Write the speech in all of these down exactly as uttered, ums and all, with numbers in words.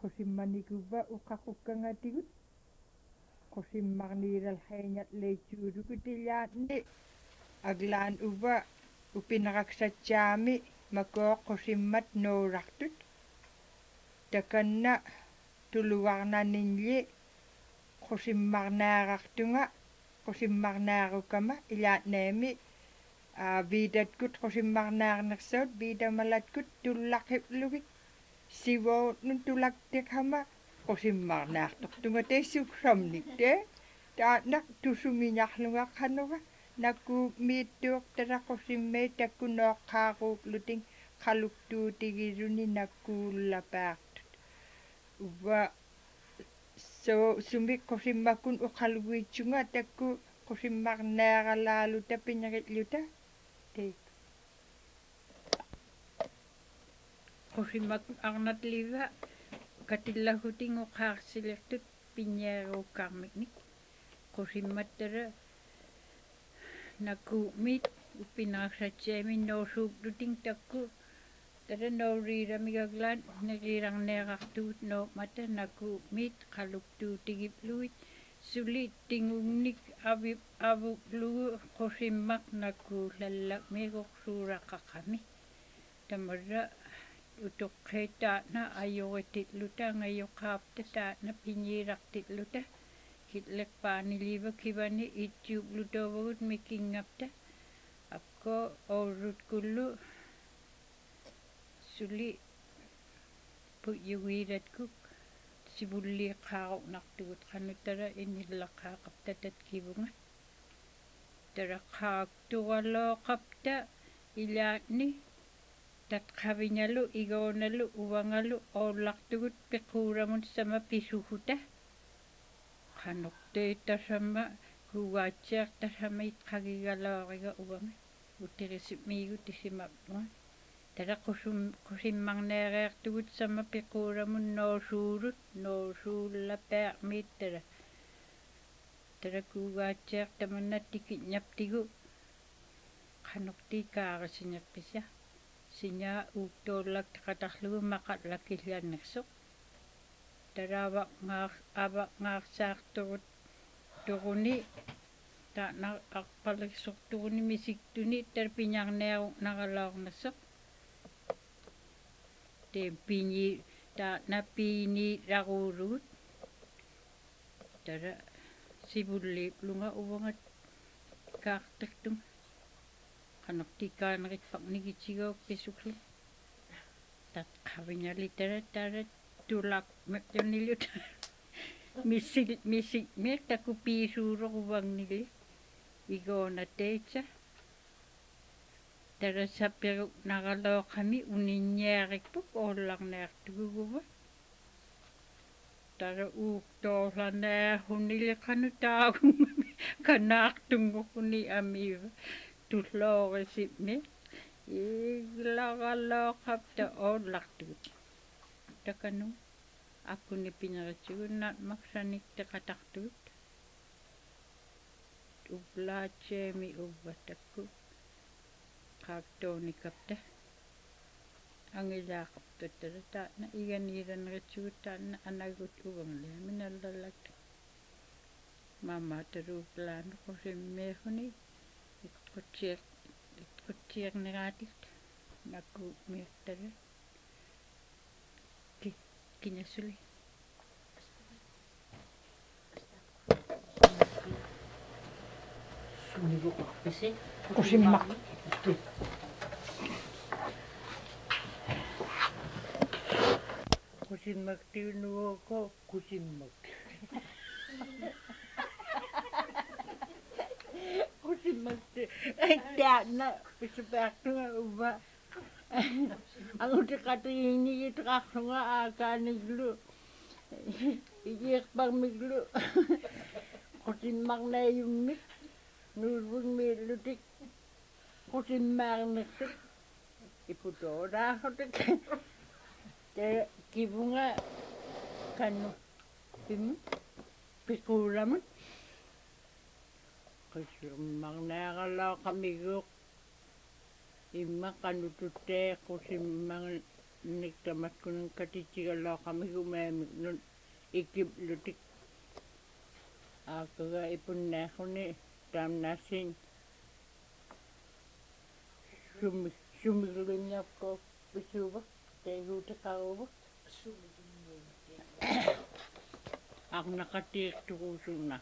qusimmanikuva uqqaqukkangatigut qusimmarniilal haingat leitsuulukutillaatni aglaan uva upinaqaksatsaami makoo qusimmat nuurartut takanna tuluarnaninli qusimmarnaarartunga qusimmarnaarukama ilaatnaami aa viidatkut qusimmarnaarnersaut viidamalatkut tullaqqiplugik sivoutnun tulaktiqama qusimmarnaartortunga teissuksamnik te taatnaq tusumiñarlungaqqanuga nakku miittuuq taraqusimmiit takkunoqqaaquukluting qaluktuutigiluni nakkuullapaartut uva so sumik qusimmakkun uqaluguitsunga takku qusimmarnaaralaaluta piñaqitluta teik qusimmak arnatliva katillaguting uqaarsilirtut piñaaruukkaarmiknik qusimmattara nakkuumit uppinaqsatsiami noosuukluting takku tara nooriiramigaglaan neriilarneeqartugut noomata nakkuumit qaluktuutigipluit suli tingungnik avi avuklugu qusimmaq nakkuullallamiiqorsuuraqqaqqami tamarra utoqqeetaatna ajorititluta ngajoqaapta taatna piñiirartitluta kitleqpaaniliiva kivani itsuuqlutuuvagut mikingngapta akko oorrutkullu suli pujugiiratkuk sivulliiqqaaruqnartugut qanutara inillaqqaaqapta tatkivunga taraqqaakturalooqapta ilaatni tatqaviñalu igoonalu uvangalu oollartugut piquuramun sama pisuguta qanorteetasama kuugaatsiartasama itqagigalooriga uvanga utirisimiigu tisimapnua tara qusum qusimmarneereertugut sama piquuramun noosuulut noosuullapaarmiit tara tara kuugaatsiartamanna tikiñaptigu qanortiikaarisiñerpisia sinyaa uuktuullak taqatarlugu maqatlakillannersoq taraava ngaar ava ngaarsaarturut turuni taana arpalersorturuni misiktuni tarpiñarneeruqnaraloornersoq teempiñi taana piiniiraruulugut tara sivulliiplunga uvangat kaartertunga qanortikaaneritparnigitsigook pisuklu tatqaviñali tara tara tulak meqjonilut missil missikmiq takku piisuuruq uvangnilit igoonateitsa tara sapiruqnaralooqami uninniarikpuk oollarniartuguguva tara uuktoorlaneerhuniliqanu taagungami kanaartunguquni amiiva tulloorisimmiq iglaralooqapta oollartugut takanu akkuni piñeritsigut naatmaqsanik teqatartugut ublaatsiami uvva takku qaaktuunikapta angillaaqapta tara taatna iganiilaneritsiguut taatna anagut uvangliami nallallakta mama taruuplaanu qusimmiiquni itqutsier itqutsierneraatikt nakku miiqtara ki kiñasuli sunivuqarpisi qusimmaq qusimmaktiunuuko qusimmak qusimmakti taatna pisupaartunga uva angutiqatigiinigitaqarlunga aakaaniglu igiiqparmiglu qusimmarnaayummik nuulvugmiillutik qusimmaarnersut iputooraarutik te kivunga kannu pim pikuulamun qusimmarnaaralooqamiguuq imma qanututtee qusimman niktamat kunun katitsigallooqamik umaamik nun ikiplutik aakaga ipunnaaquni taamnaassin sumi sumigluinniarpoq pisuuvak taiguutiqaruvak arnaqatiirtuquusunna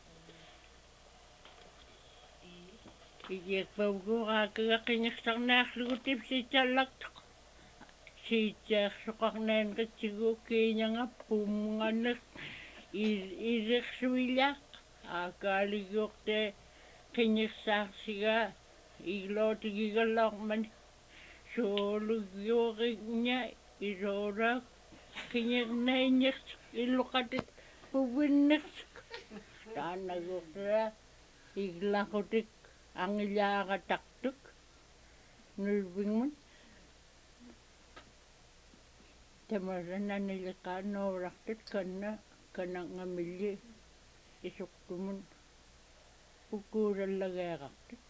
igiaqpavukuuraakaga qingirsarnaarlugu tipsiitsaallaqtoq siitsaersoqarnaan qitsiguuk kiiñanga pummunganneq irirsuillaaq aakaaliguorte qingirssaarsigaa iglootigigalloormani soolugiurinña isoolaak qingirnainñersuq illuqatit puvvinnersuk taannaguortaa iglaqutik angillaaqatartuk nulvingmun tamarrananiliqaannoorartut kanna kanangamilli isuqtumun pukuulallageerartut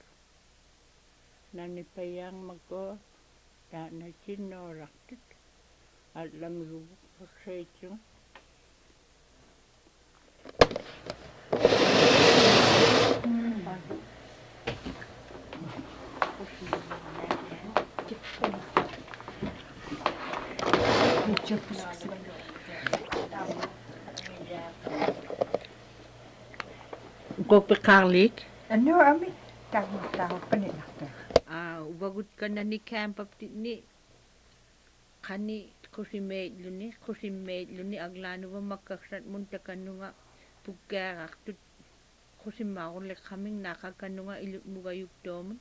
nanipayaangmakua taanatsinnoorartut алламигуву аксаитсуга Kopiqarliik annu ami taarmuttaaruppanilarta aa uvagut kanani campaptitni qani qusimeilluni qusimmeilluni aglaanuva makkaksat mun takannunga pukkaarartut qusimmaaruliqqaming naaqakannunga ilutmugayuktuumun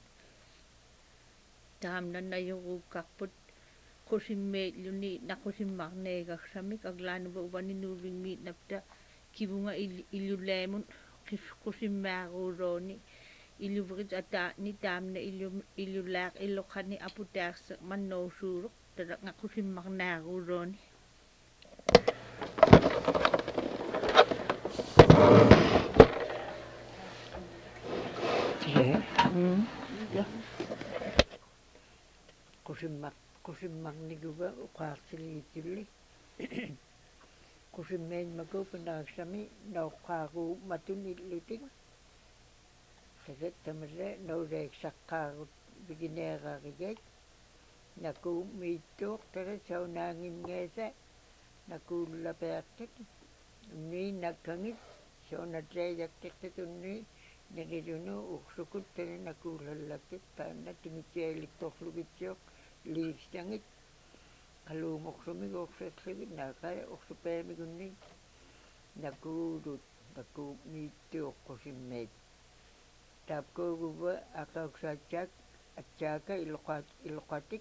taamnanajuruukkarput qusimmeilluni naqusimmarneegarsamik aglaanuva uvaninuulingmiitnapta kivunga ilulaamun qusimmaaruulooni iluverit ataani taamna ilulaaq illoqani aputaarse mannoorsuuloq talaqnga qusimmarnaaruulooni mm ja qusimmaq qusimmarniguva uqaarsiligitsulli qusimmainmaku panaaksami nauqqaaruu matun illutik tagat tamarra nauleeksaqqaarut bigineerarigat naku miittuuq tagat saunaanginngasa nakuullapeartat unni nakkangit saunatleejaktirtat unni nigilunu ursukut tana nakuullallaktat taanna tingitsialiktorlugitsioq liivstangit qaluumorlumik uorserlugit naaqa orsupaamigunni nakuulut naku miittuuq qusimmaat taapkuuguva aqauksaatsaak atsaaka iluqaat iluqatik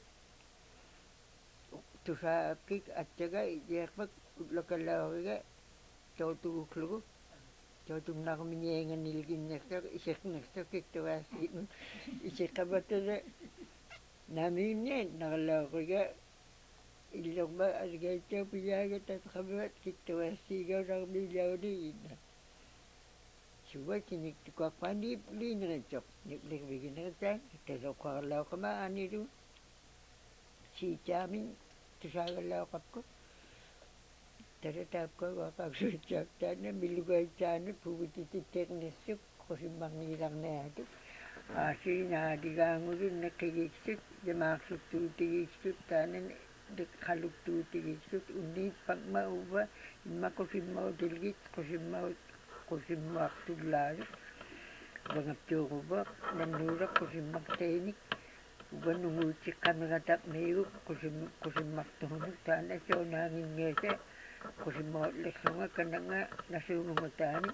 tusaakik atsaga ijeerpak utlakalaoriga tootuguklugu tootumnarmiñianganilginnertar isirnertarkik tuaasiitmun isiqavatala naamiunnian naralaoriga illorma algaitsaupiyaaga tatqamaat kiktuaassiigaunarmiilauniinna suwakinik tukaqqaaniip liineritsoq niqlirviginertaan tasoqqarlaoqama aanilu siitaamin tusaagalaoqapku tarataapkaguaqaaksuitsaaktaana milugaitsaanut puvitititteernersuk qusimmarnigilarnaatut aasiinaaligaangulu neqqigiiksut yamaarsuttuutigiiksut taanan qaluktuutigiiksut unniippaqma uva immaqusimmautiligit qusimmaut qusimmaartullaalut vangaptuuruva nannuulaq qusimmartainik uvanunguutsiqqamirataqmiiguk qusim qusimmartuhunuk taana saunaanginngasa qusimmautlerrunga kananga nasuununga taani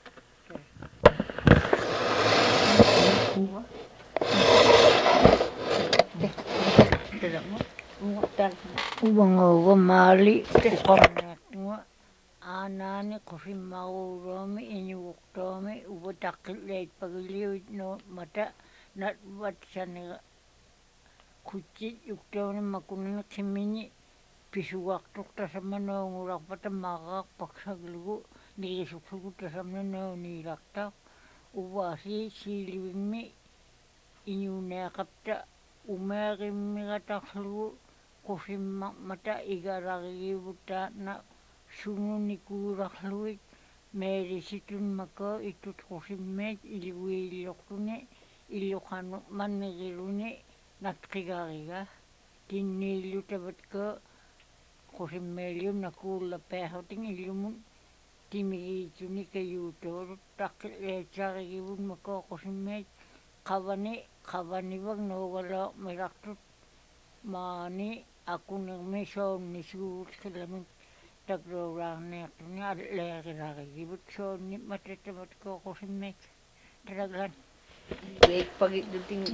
uvanguuva maali uqorneertunga aanaani qusimmaruuloami iñuguqtuami uvataqqilleitpagiliuit nuu mata natvatsaniga kutsit yuktuuni makunani qimmiñi pisuartuq tasamma nuungularpata maaqaarpaksaglugu nigisuklugu tasamna nuuniilartaq uvaasi siilivimmi iñuuneaqapta umeerimmigatarlugu qusimma mata igararigivutaana sununi kuurarluit meelisitun mako itut qusimmeet iluiillortuni illuqanu manniriluni natqigariga tinniillu tavatko qusimmeelium nakuullapiarrutin illumun timigiituni kayuutuurut taqqilleetsarigivut mako qusimmeet qavani qavanivak nuugaloo milartut maani akunermi soonni suut qilamik takruuraarniartuni alleerirarigivut soonni matatamatko qusimmeet talaglan Wake pagituting.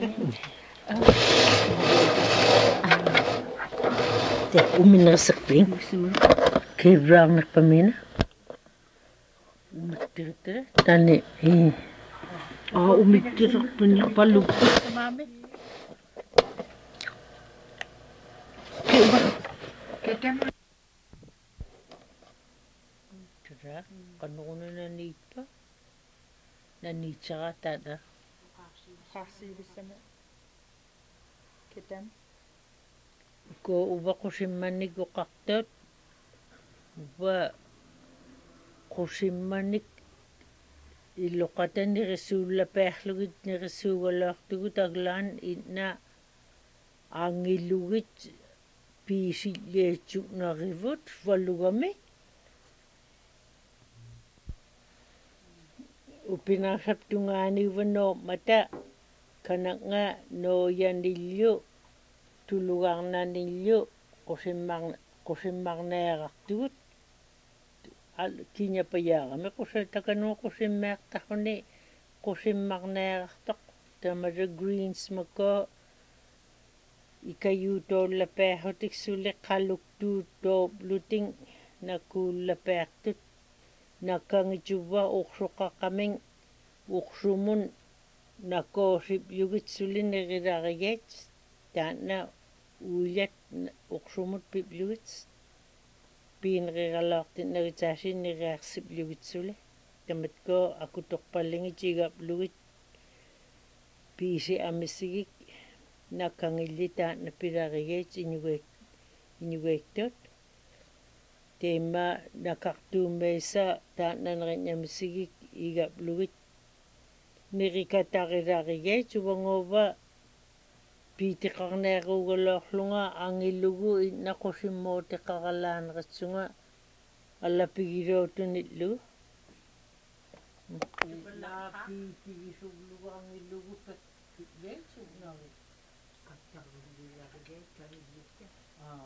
Teh uminasakping kebraangnak pamina umittirtira tani eh Ah, umittirartuni paluppu. Mami. Ketem tira kanuna naniitpa naniitsara tata qaarsiivissana ketem ko uva qusimmannik uqartaut uva qusimmannik illoqatanirissuullapiarlugit nirissuugalaartugut aglaan inna aangillugit piisilliatsugnarivut vallugami upinaarsaptungaaniuvanoo mata kanaqnga nooyanillu tulugarnanillu qusimmar qusimmarniaqartugut al kiñapayaarami qusatakanu qusimmeartarruni qusimmarniaqartoq tamata greens mako ikayuutoollapiarrutik qaluktuut toopluting nakuullapiartut nakangituva ursuqaqqaming ursumun nakoosipyugit sulinerilarigait taanna uillat ursumut pipyugit piinriraalaartit nagitaasinneriarsipyugitsuli tamatko akutorpallingit igaplugit piisi amisigik nakangilli taanna pilarigait iñugaik iñugaiktuut teima nakartuummeissa taannaneriñamisigik igaplugit nerikatarirarigait uvanguuva piitiqarniaruugaloorlunga angillugu innaqusimmuutiqaralaaneratsunga allapigilootunillugu laapiitigisuglugu angillugu pakkileitsugnari qattaqullilarigait kanillikka aa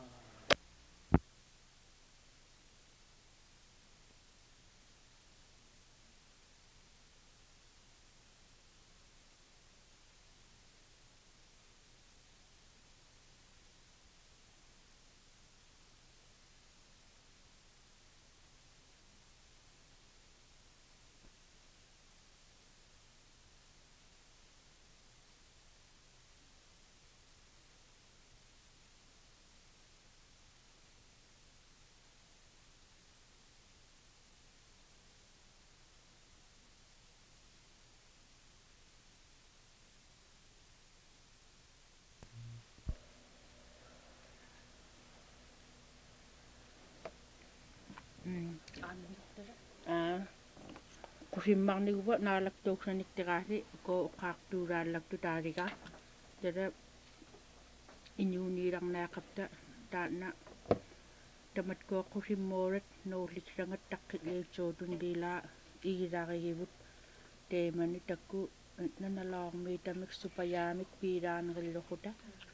Ah, qusimmarniguva naalaktuuksaniktiraasi ko uqaartuulaallaktu taaliga tara iñuuniilarnaaqapta taanna tamatko qusimmoorat nuulliksangat taqqiliutsuutun liilaa igilarigivut teemani takku nanalaormiitamik supayaamik piilaanerilluquta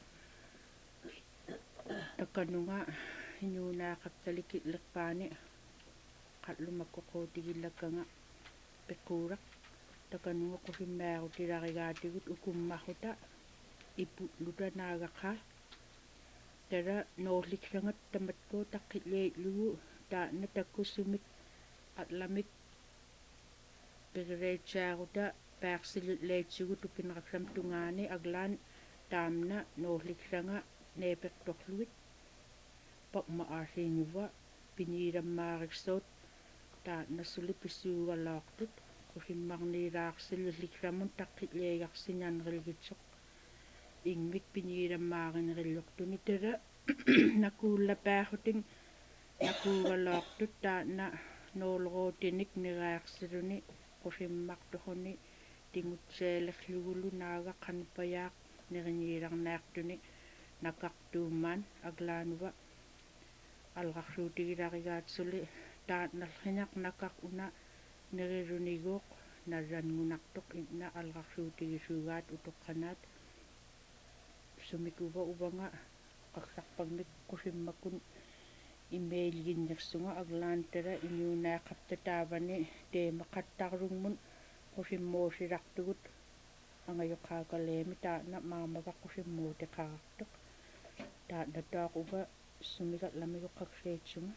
takkanunga iñuunaaqaptalik illerpaani qallumakkoquutigillakanga pequuraq takanunga qusimmaarutilarigaatigut ukummarruta iputluta naagaqa tara nuulliksangat tamatko taqqiliitlugu taanna takkussumik atlamik pigireitsaaruta paarsililleitsugut upinaqaksam tungaani aglaan taamna nuulliksanga neepertorlugit paqma aasiiñuva piniirammaariksuut taanna suli pissuugalaartut qusimmarniilaarsillulliklamun taqqiliigarsinanrilgitsoq ingmik piniirammaarinerillortuni tara nakuulla paahuting nakuugaloortut taana noolorootinik niraarsiluni qusimmartuhuni tingutsaalerlugulu naaga qanipayaaq niriniilarnaartuni nakartuummaan aglaanuva alqarsuutigilarigaatсули таатналлинеқ накақ уна нерилунигууқ наллангунартоқ инна алqarsuutigisuuгаат утоққанаат сумикува уванга қарларпагник қусиммаккун имеилгиннерсунга аглаантара иниунааққапта таавани теемақаттарлугмун қусиммуусилартугут ангайоқаагалееми таана маамага қусиммуутеқарартоқ таана таақува сумикат ламигоққаксиитсунга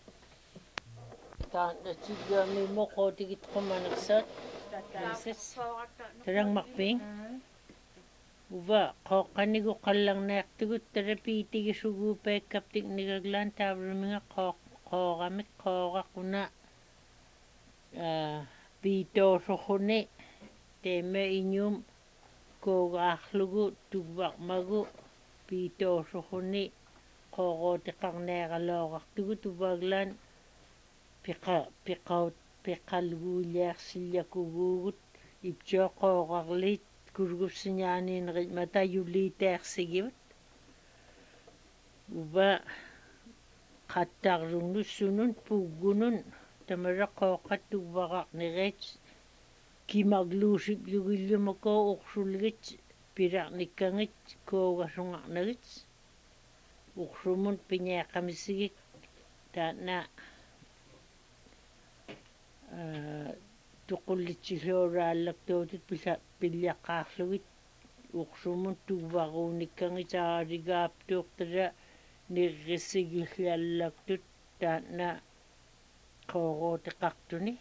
таана тигами моқотигит қоманерсаат таасас тарангмарпиин ува қооққанигу қалларнаартугут тарапиитигисугуупааккаптик нигаглаан таавлумига қоо қоорамик қоорақуна а биитоосорхуни теме иниум коогаарлугу туввармагу биитоосорхуни qoorotiqarniaraloorartugu tuvaaglaan piqa piqaut piqalguuliarsillakuguugut iptioqoorarliit kulgussiñaaniinerit matayuliitaarsigivut uva qattarlunussunun puggunun tamaraqooqqattuvaraqnirit kimagluusiplugullumako ursuligit pilarnikkangit koogasungarnagit ursumun piñaaqamisigik taana tuqullitsilluuraallaktuutit pilla pillaqqaarlugit ursumun tuvaruunikkangitaarigaaptuuqtala nirrisigilliallaktut taana qoorootiqartuni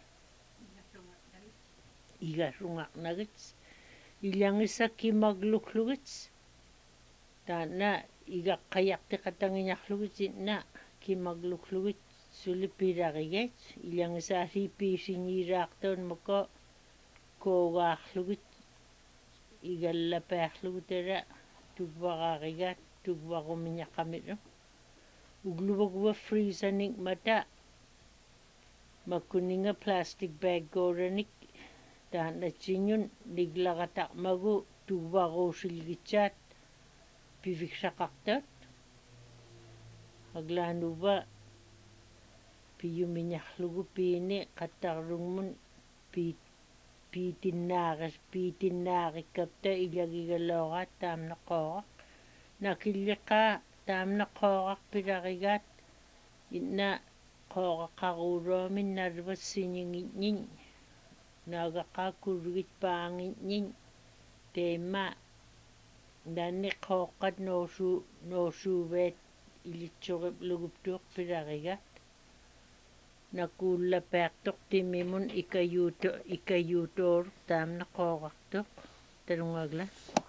igasungarnagit illangisakkimaglukklugit taana igaqqayartiqatangiñarlugit inna kimaglukklugit sulipilarigat illangisaaliippiisiñiiraartuun mako koogaarlugit igallapaarlugutala tuvvaraarigaat tuvvarumiñaqamilu ugluvaguva freezanik mata makkuninga plastic bag gooranik taanatsingun niglarataqmagu tuvvaruusilgitsaat piviksaqartaat aglaanuva piyumiñarlugu piini qattarlugmun piit piitinnaaris piitinnaarikkapta ilagigaloораат таамнеқоорaq накиллиқаа таамнеқоорарпиларигаат инна qooraqaruuluamin nalvassiñingitñin naagaqaakkulugit paangitñin teema danni qooqqat noosu noosuuveet ilitsuqiplugup pilarigat nakuullapaartoq timimun ikayuuto ikayuutoor taamneqoorartoq talungagla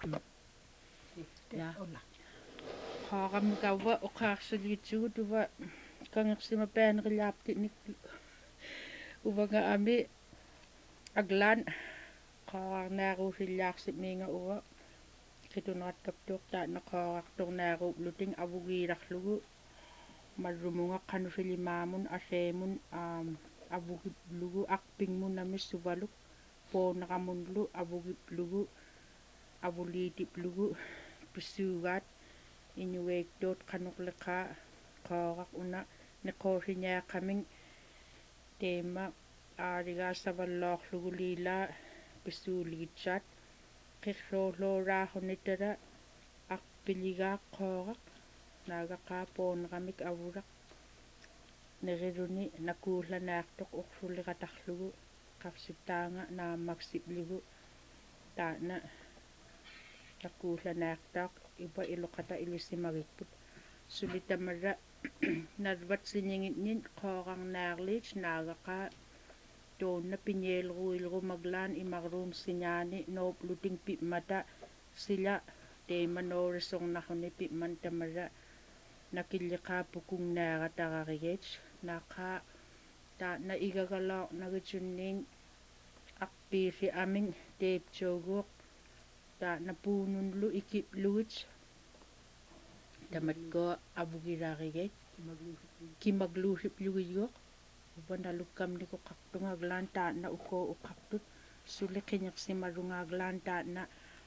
ja qaaramkavva oqaarsuligitsugu tuva kangersima paanerilliartinik uvaga ami aglaan qaarnaaruusillaarsit miinga uva kitunerattortuuq taanneqoorartornaaruupluting avugiilarlugu mallumunga qanusilimaamun aseemun aam avugiplugu arpingmunamissuvaluk pooneqamunlu avugiplugu avuliitiplugu pissuugaat inueiktuut qanuqliqaa qooraq una neqoosiñaaqaming teema aaligaassavalloorlugu liilaa pissuuligitsaat qirsoorlooraaxunitala arpiligaaq qooraq naagaqaa pooneqamik avulaq neriluni nakuullanaartoq ursuliqatarlugu qarsittaanga naammaksipligu taana nakuullanaartaaq ipa iloqata ilissimagikput sulitamalla nalvatsiñingitnin qoorarnaarliit naagaqaa toonna piñeelruilrumaglaan imarluumsiñaani noopluting pi'mata sila teema noorisornaruni pi'man tamalla nakilliqaa pukungnaarataqarigiit naaqaa taana igagaloornagitsunniing arpiili aming teeptioguuq taana puununlu ikiplugit tamat ko abugirarigay kimaglusip lugiyok uban nalukam ni ko kaktung ta na uko ukaktut suli kinyak si marungaglan ta na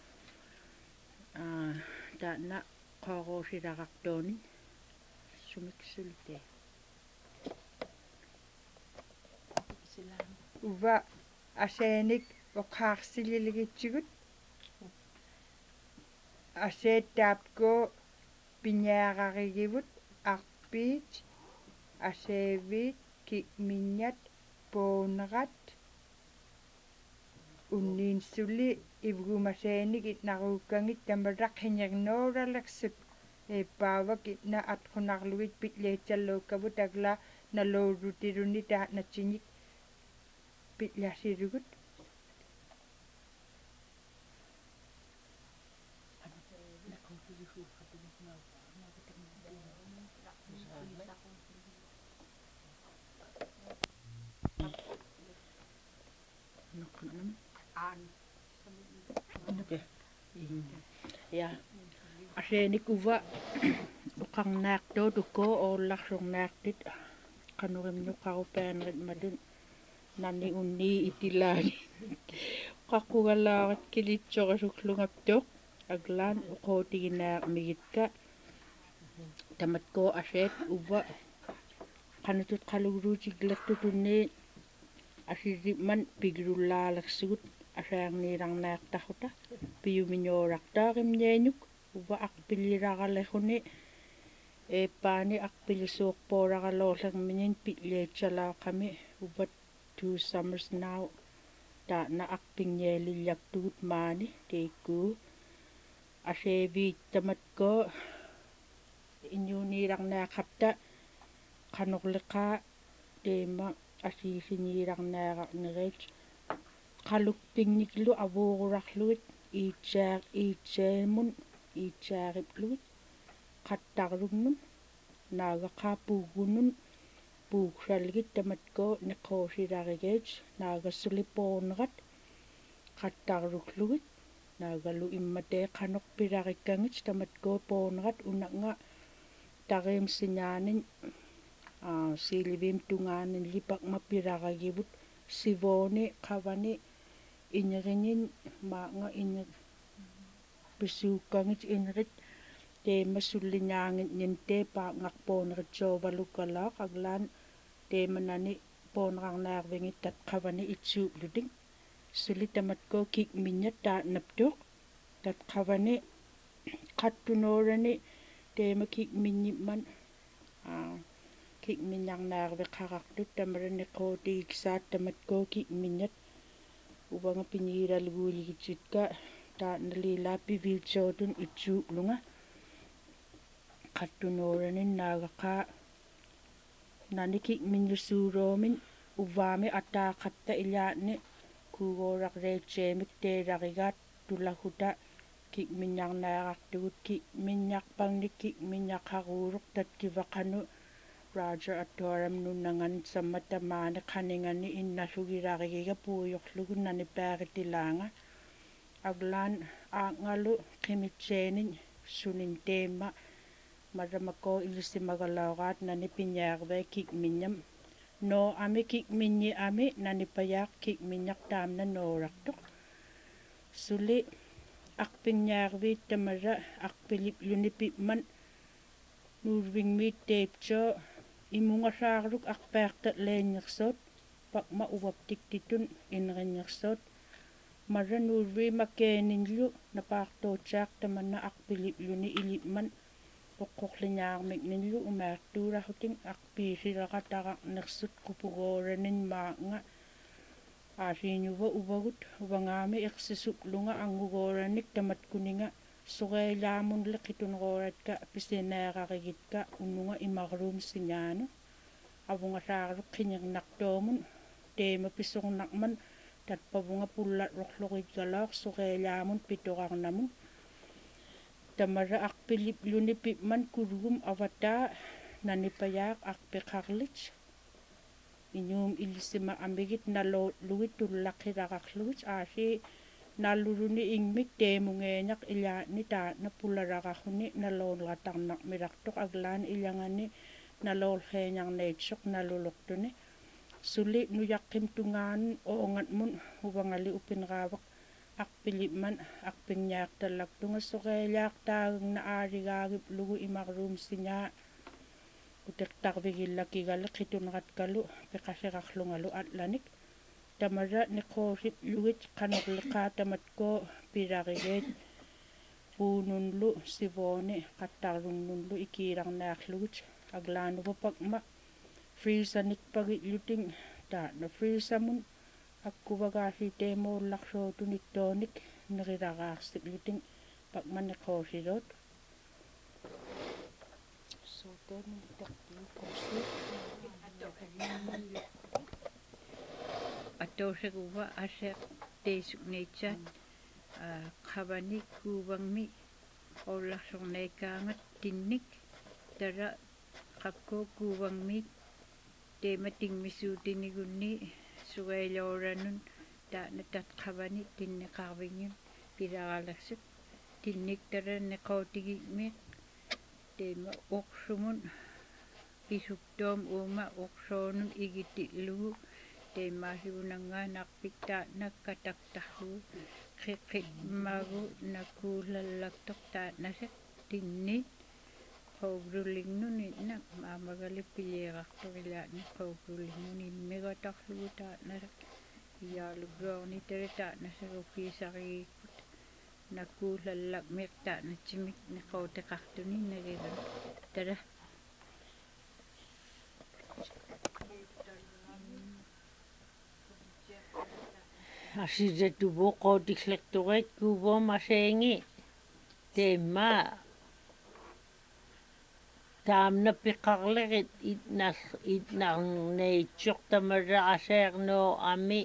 ah ta na koko si rakaktoni sumiksulite uva aseenik oqaarsililigitsigut aseettaapko piñaaqarigivut arpiit aseeviit ki'miññat poonerat unniinsuli ivgumaseenik itnaruukkangit tamaraq hiñernooralersut eeppaavak itna atqunarlugit pitliitsalluukkavut agla naluurutiluni taatnatsiñik pitliasilugut ya aseenik uva uqarnaaqtuut ukko oollarsornaaqtit qanurimñuqarupaanarit matun nani unni itilaani qaqqugalaaqat kilitsorisuklungaptuq aglaan uqootiginaaaqmigitka tamatko aseet uva qanutut qalugruutiklertutunni asirriman pigirullaalersugut асаарнииларнаартаррута пиуминиорартааримнианук ува арпилираралеруни эппаани арпилисуорпооларалоорлерминин питлиатсалаақами упат two summers now таана арпингиалиллактугут маани тикку асеевиит таматко иньюнииларнаақарта qanorleqaa teema асиисинииларнаагарнерит qalukpingniklu avuururarluit iitsaaq iitsaamun iitsaaриплугит qattарlugnun naagaqaapuuggunun puugsalgit tamatko neqoosilarigait naagassulipoornerat qattарluglugit naagalu immatee qanorpilarikkangit tamatko poornerat unanga tarim sinaanin а силивим тунгааnin lipaqma pilaragivut sivooni qavani innerinin maanga inner pisuukkangit innerit teema sullinyaangit nintee paaqngarpooneritsoovanlukkalaaq aglaan teemanani poonerarnaarvingit tat qavani itsuupluting suli tamatko kikmiññat taatnaptuq tat qavani qattunoorani teema kikmiññimman а kikmiñarnaarviqarartut tamaraniqootiiksaat tamatko kikmiññat uvanga piñiilalguuligitsitka taatnalilaa piviitsootun itsuuplunga qattunoораnin naagaqaa nani kikmiññusuuroomin uvaami ataaqatta ilaatni kuugooraqreitseemik teelarigaat tulahuta kikmiñarnaarartugut kikmiññarpangnik kikmiñaqaruuruq tatkivaqanu Raja atuaram nunnangan sammata maani qaningani innasugilarigiga puujorlugu nani paaritilaanga aglaan aaqngalu qimitseenin sunin teema maramako ilisimagalauraat nani piñaarvee kikmiññam no ami kikmiññi ami nani payaaq kikmiññartaamna noorartuq suli aqpiññaarviit tamara aqpiliplunipipman nuurvingmiit teepso imungasaarluk arpaarta leenngерсоот paqma uvaptiktitun inerinngерсоот marra nuurvi makeeninlu napaartuutsaaq tamanna arpilipluni ilipman oqqorliñaarmikninlu umaartuulahuting arpiisileqataraqnersut qupugooranin maanga aasiiñuva uvagut uvangaami iqsisuplunga angugooranik tamatkuninga soreilaamunle qitunrooratka pisinaaqqarigitka unnunga imaruum singaanu avungasaaruq qiñernartoomun teema pisornarman tatpavunga pullatlerlorigalaaq soreilaamun pitorarnamun tamara arpilipluni pipman kurgum avataa nanipayaaq arpiqarlit iñuum ilisima amigit naloolugit tullaqilaqarlugit aasi naluruni ingmik teemungeeñaq ilaani taatna pularaqarruni naloonrataqnaq mirartuq aglaani ilangani naloolheeñarneitsuq naluluqtuni suli nuyaqqim tungaanun oongatmun uvangali upinraavaq aqpilipman aqpinñaaqtallaqtunga soqeeliaqtaagungna aarigaagip lugu imarruumsiñaa uteqtarvigillakigale qitunratkalu peqaserarlungalu atlanik tamara niqoosip lugit qanorliqaa tamatkoo pirarigeet puununlu sivooni qattarrunnunlu ikiilarnaarlugit aglaanuqupakma freezanikpagitluting taatna freezamun akkuvagaasiteemuullarsuutunittuunik nerilaraarsikluting pakmaniqoosiluut sooteenun tertiukorsi Atosaguva aseq teisukneitsat qavanik kuuvangmi ollarsorneikaangat tinnik tara qakkuu kuuvangmi teematingmisuutinigunni sugeilooranun taana tatqavani tinneqarvingim pilaralarsuk tinnik tara neqootigigmiq teema uqsumun pisuktoom uuma uqsoonun igitti'lugu teemaasigunangaanarpik taatnak kataktarlugu qiqqitmagu nakuulallaktoq taatnaseq tinni qaugrulingnuninna maamagali pileerartorilaatni qaugrulingnun immigatarlugu taatnaseq iyaalugroorni tara taatnaseq ukiisarigiikkut nakuulallakmiq taatnatsimik neqooteqartuni neriran tara asiratuvu qootiklerturit kuuvuum aseengi teemma taamna piqarlerit itnall itnarneitsuq tamara aseernoo ami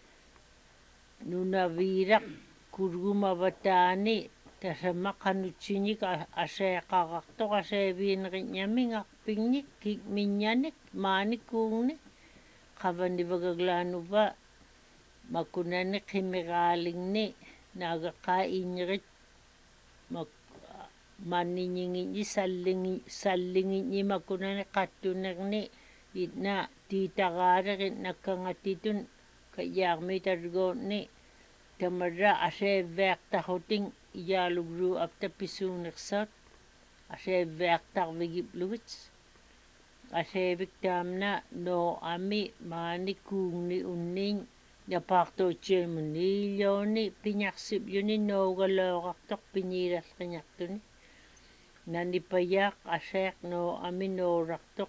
nunaviiraq kurgumavataani tasama qanutsinik aseeqarartoq aseeviineriñamingarpingnik kikmiññanik maanikuungni qavanivagaglaanuva makunani qimiraaliŋni naagaqqaa iññerit mak manniñiŋiññi salliŋi salliŋiññi makunani qattunerni itna tiitaraalerit nakkangatitun kayaarmi targootni tamara aseeviaqtarrutin iyaalugruu aptapisuunersaat aseeviaqtarvigiplugut aseevik taamna noo ami maanikuungni unniiñ napaartuutsiamun niillooni piñarsipyuni nougalooqartoq piñiilalqiñartuni nanipayaaq aseeq noo ami noorartoq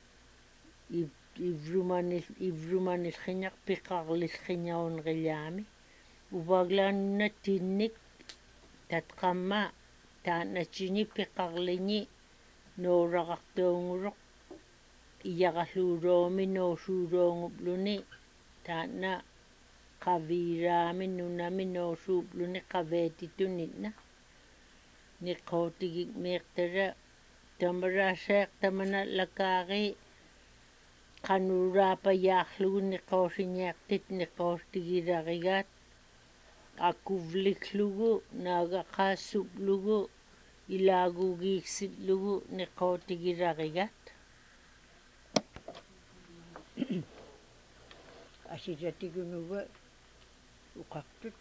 ivrumanil ivrumanillqiñaq piqarlillqiñaunerilaami uvaglaanuna tinnik tatqamma taatnatsini piqarliñi nooraqartuunguruq iyaqalluuroomi noosuurooŋupluni taatna qaviiraami nunami noosuupluni qaveetitunitna niqootigikmiiqtara tamara aseeq tamanallakaari qanuuraapayaarlugu niqoosiñiaqtit niqoostigirarigaat akuvliklugu naagaqaassuplugu ilaagugiiksitlugu niqootigirarigaat asirratigunuva uqartut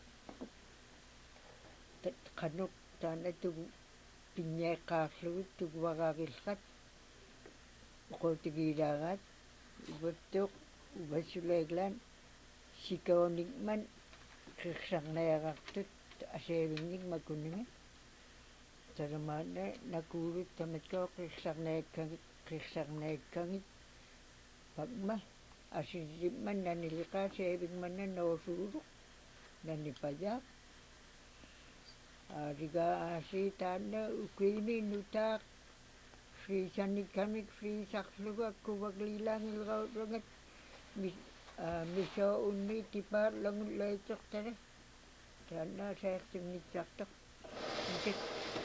tat qanut taanatugu piññeeqqaarlugut tuguvagaagillrat uqootigiiraagaat uvattuq uvassuleeglaan sikoonikman qirsarniaqartut aseevingnik makunimi taramaana nakuulut tamatkoo qirsarneekkagit qirsarneekkagit pakma asirripman naniliqaa seevingmanna noosuuruq nanipayaaq aarigaa aasii taanna ukiimi nutaaq friisanikkamik friisarlugu akkuvagliilaangilrautrangat misoo unni tipaarlangut leitoqtara taanna aseertimmitsartoq mikit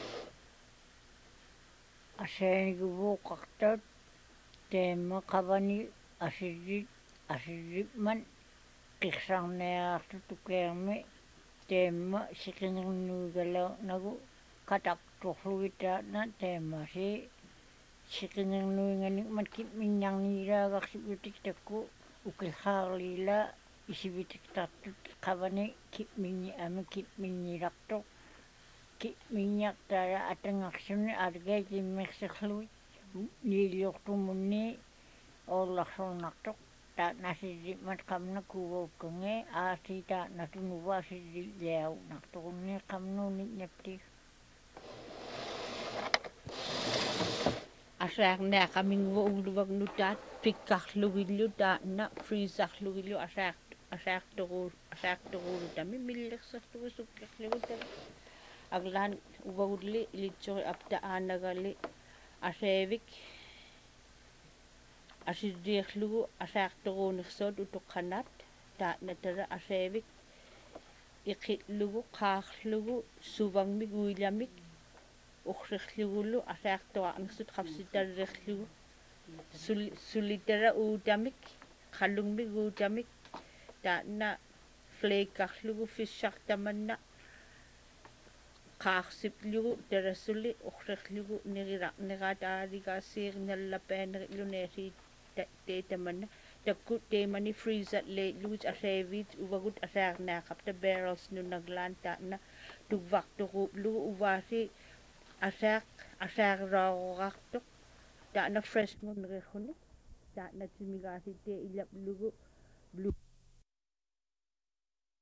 aseeniguvuuqartat teema qavani asirrit asirripman qirsarniaqartut ukeermi teema siqingernuigala nagu kataqtorlugitaana teemasi siqingernuinganik matkip minnyarniilaagarsiputik takku ukillhaarliila isivitiktartut qavani kipminni ami kipminnilartoq kipminniartaala atangarsuni algaitimmerserluit niiliortumunni oollarsornartoq taatnasirrimat qamna kuuvaukkange aasi taatnatunuvaasirrillaaunnartoqunni qamnuunit napti Asaarniaqaminguva uluvagnutaat pikkarlugillu taanna freezerlugillu asaart asaartoru asaartoruulutami millerserlugu sukkerlugu tala aglaan uvagulli ilitsori apta aanagalli aseevik asirrierlugu asaartoruunersoot utoqqanaat taatnatara aseevik iqitlugu qaarlugu suvangmik uilamik urrerlugullu asaartoraarnersut qapsitallerlugu sul sulitara uutamik qallungmik uutamik taanna flakearlugu fissartamanna qaarsiplugu tarasuli urrerlugu nerila nerataaligaasiirnallapaanerilu neasi teetamanna takku teemani freezer leillugut aseevit uvagut asaarnaaqapta barrels nunaglaan taanna tuvvartoruuplugu uvaasi asaaq asaarraarorartoq taanna fresh ngunnererruni taanna timigaasitte ilaplugu blue